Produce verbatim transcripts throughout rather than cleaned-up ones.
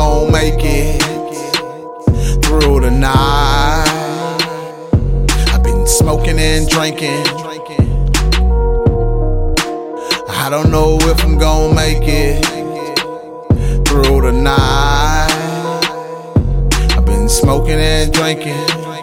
gon' make it through the night. I've been smoking and drinking. I don't know if I'm gon' make it through the night. I've been smoking and drinking.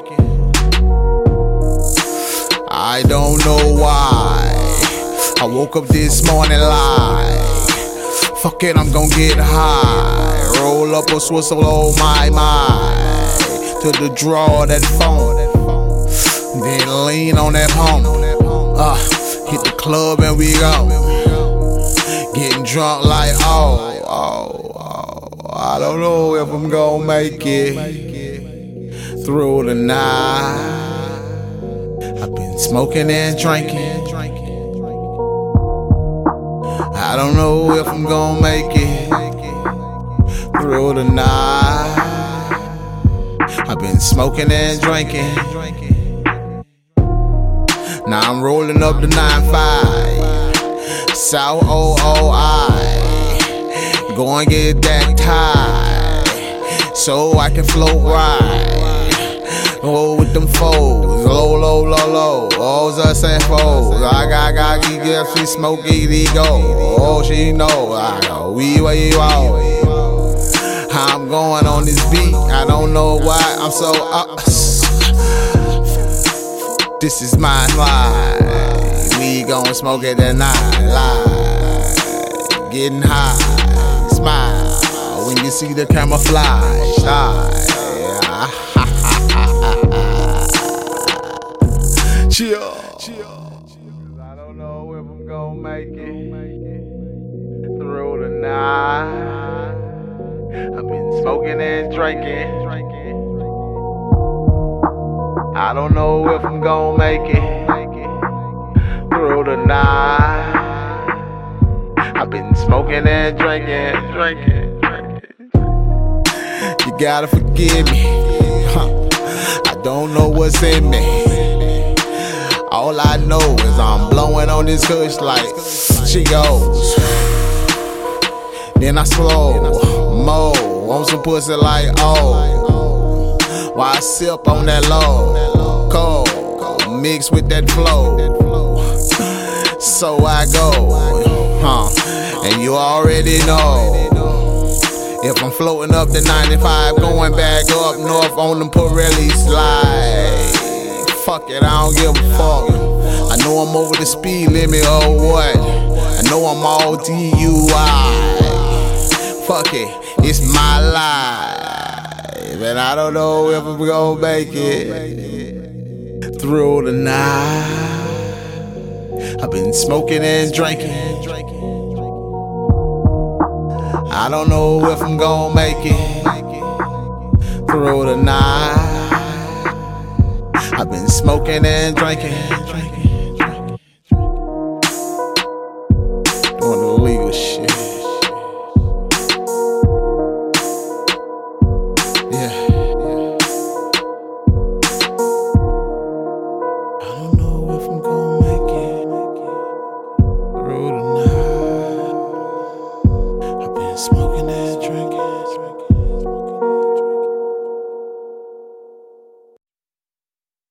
I don't know why I woke up this morning like, fuck it, I'm gon' get high. Roll up a swizzle on my mind to the draw that phone, then lean on that pump. Uh, hit the club and we go. Getting drunk like, oh, oh, oh. I don't know if I'm gon' make it through the night. I've been smoking and drinking. I don't know if I'm gon' make it through the night. I've been smoking and drinking. Now I'm rolling up the nine five, South O O I. Go and get that tie so I can float right. Go with them foes, low, low, low, low. O's us and foes. I got, got, got, get she smoke, eat, go. Oh, she know I go. We, we, wow. I'm going on this beat. I don't know why I'm so up. This is my life. We gon' smoke it tonight. Live. Getting high. Smile when you see the camouflage. High. Chill. I don't know if I'm gon' make it through the night. I've been smoking and drinking. I don't know if I'm gon' make it through the night. I've been smoking and drinking, drinking, drinking. You gotta forgive me. Huh. I don't know what's in me. All I know is I'm blowing on this kush like she goes. Then I slow mo on some pussy like oh. While I sip on that low cold, mix with that flow. So I go, huh? And you already know. If I'm floating up the ninety-five, going back up north on them Pirelli slide. Fuck it, I don't give a fuck. I know I'm over the speed limit or what. I know I'm all D U I. Fuck it, it's my life. And I don't know if I'm gonna make it through the night. I've been smoking and drinking. I don't know if I'm gonna make it through the night. I've been smoking and drinking, drinking, drinking, doing the legal shit. Yeah, yeah. I don't know if I'm gonna make it through the night. I've been smoking and drinking.